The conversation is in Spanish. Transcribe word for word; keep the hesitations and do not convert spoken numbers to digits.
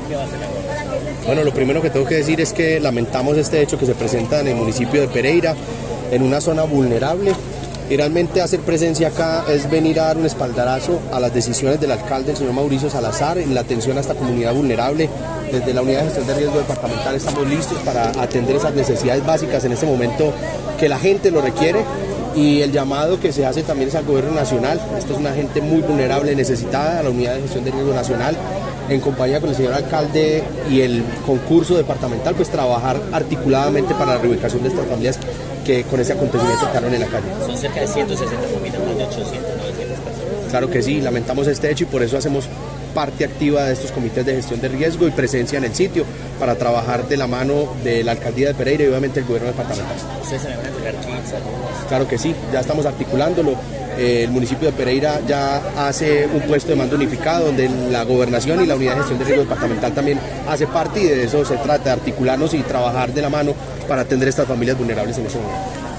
¿Qué va a hacer la gobernación? Bueno, lo primero que tengo que decir es que lamentamos este hecho que se presenta en el municipio de Pereira, en una zona vulnerable. Y realmente hacer presencia acá es venir a dar un espaldarazo a las decisiones del alcalde, el señor Mauricio Salazar, en la atención a esta comunidad vulnerable. Desde la Unidad de Gestión de Riesgo Departamental estamos listos para atender esas necesidades básicas en este momento que la gente lo requiere. Y el llamado que se hace también es al gobierno nacional. Esta es una gente muy vulnerable, necesitada, a la Unidad de Gestión de Riesgo Nacional, en compañía con el señor alcalde y el concurso departamental, pues trabajar articuladamente para la reubicación de estas familias que con ese acontecimiento quedaron en la calle. Son cerca de ciento sesenta familias, más de ochocientas, novecientas personas. Claro que sí, lamentamos este hecho y por eso hacemos parte activa de estos comités de gestión de riesgo y presencia en el sitio para trabajar de la mano de la alcaldía de Pereira y obviamente el gobierno departamental. ¿Ustedes se van a entregar kits, ayudas? Claro que sí, ya estamos articulándolo. Eh, el municipio de Pereira ya hace un puesto de mando unificado donde la gobernación y la unidad de gestión de riesgo departamental también hace parte y de eso se trata, de articularnos y trabajar de la mano para atender a estas familias vulnerables en ese momento.